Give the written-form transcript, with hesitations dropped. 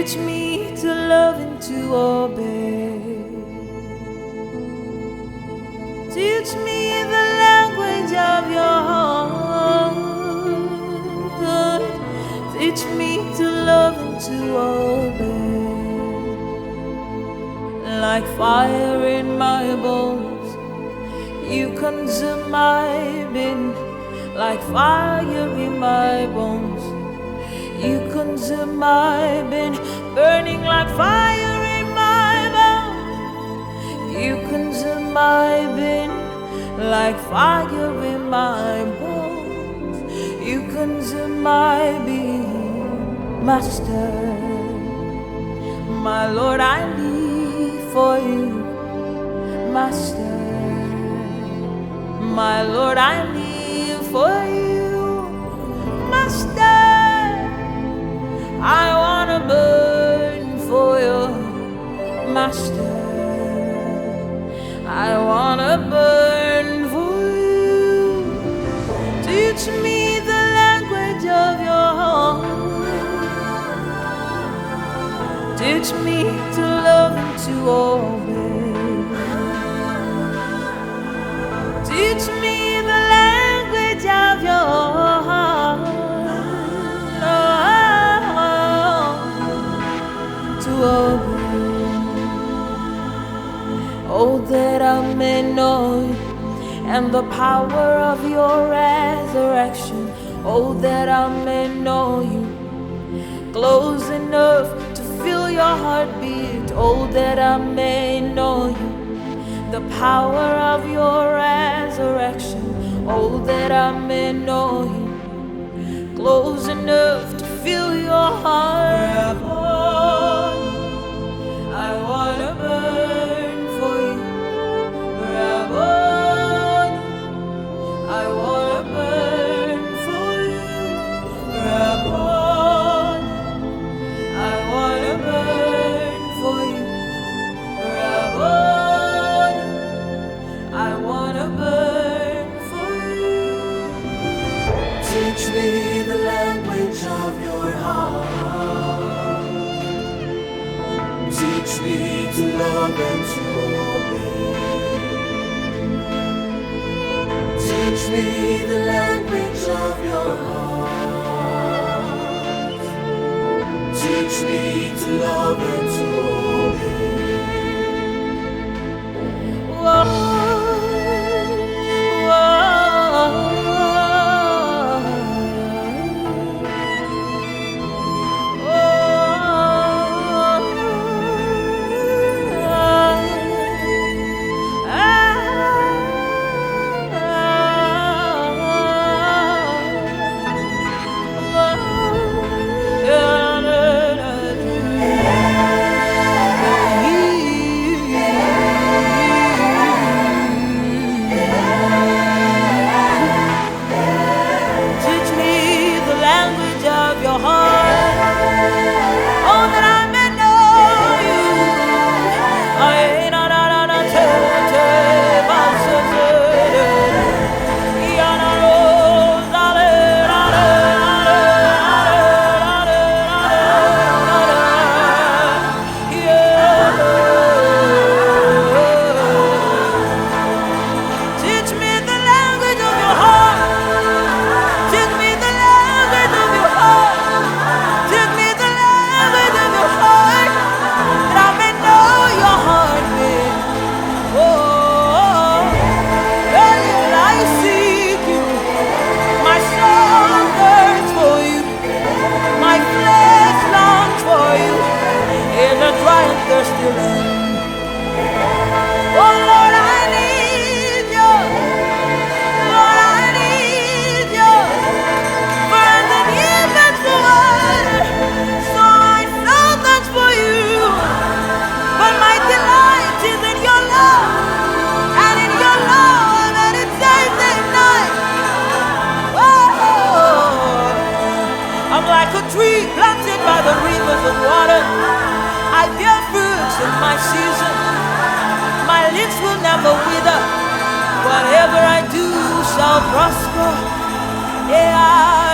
Teach me to love and to obey. Teach me the language of your heart. Teach me to love and to obey. Like fire in my bones, you consume my being. Like fire in my bones, you consume my being. Burning like fire in my bones, you consume my being. Like fire in my bones, you consume my being. Master, my Lord, I live for you. Master, my Lord, I live for you. Master, I wanna burn for you. Master, I wanna burn for you. Teach me the language of your heart. Teach me to love and to obey. Teach me the language of your heart. To obey. Oh, that I may know you and the power of your resurrection. Oh, that I may know you close enough to feel your heartbeat. Oh, that I may know you, the power of your resurrection. Oh, that I may know you close enough to feel your heart. I wanna burn for you. Rabboni, I wanna burn for you. Rabboni, I wanna burn for you. Rabboni, I wanna burn for you. Teach me the language of your heart. Teach me to love and to obey. Teach me the language of your heart. Teach me to love and to obey. Whoa, thirsty land. Oh Lord, I need you. Lord, I need you. For the heavens the water, so I thirst for you. But my delight is in your love, and in your love, and it says at night. Oh, I'm like a tree planted by the rivers of water. I bear fruits in my season. My lips will never wither. Whatever I do shall prosper. Yeah.